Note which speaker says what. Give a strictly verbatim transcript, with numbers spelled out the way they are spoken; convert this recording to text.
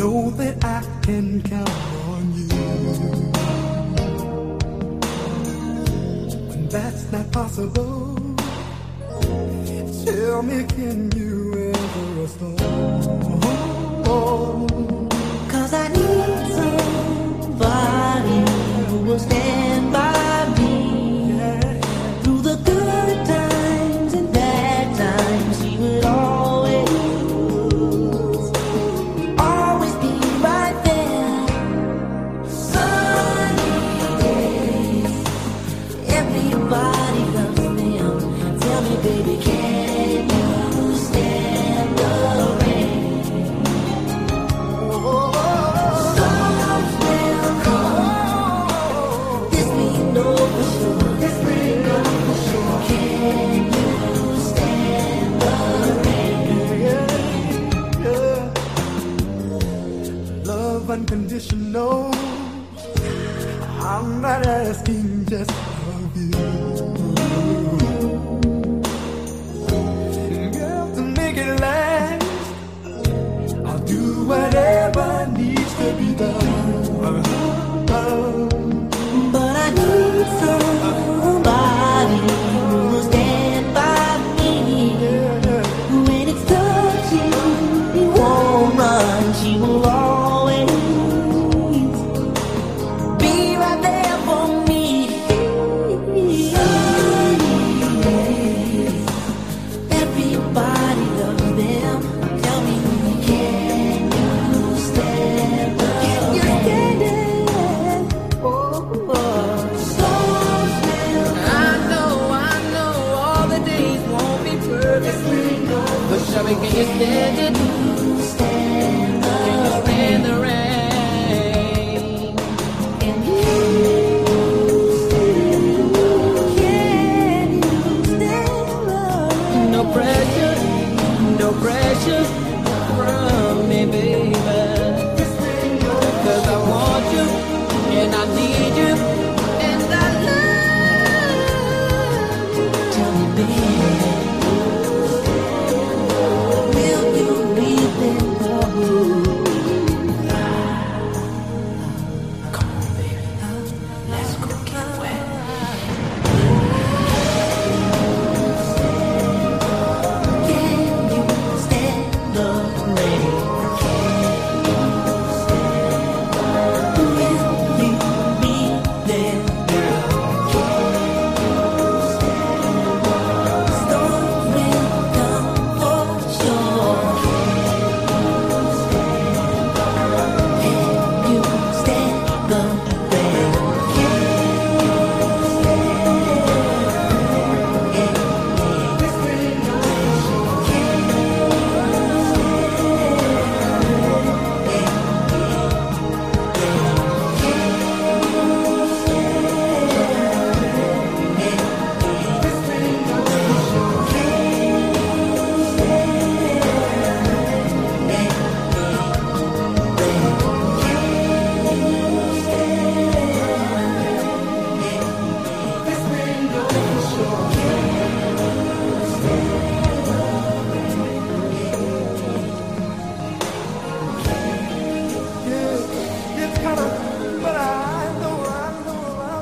Speaker 1: know that I can count on you. When that's not possible, tell me, can you ever restore?
Speaker 2: Cause I need somebody who will stand by me, yeah, through the good times and bad times. He would always, always be right there. Sunny days, everybody loves them. Tell me, baby, can you stand the rain? Storms will come, this we know for sure. This we know for sure. Can you stand the
Speaker 1: rain? Yeah, yeah. Love unconditional. I'm not asking just of you. Girl, to make it last, I'll do whatever needs to be done.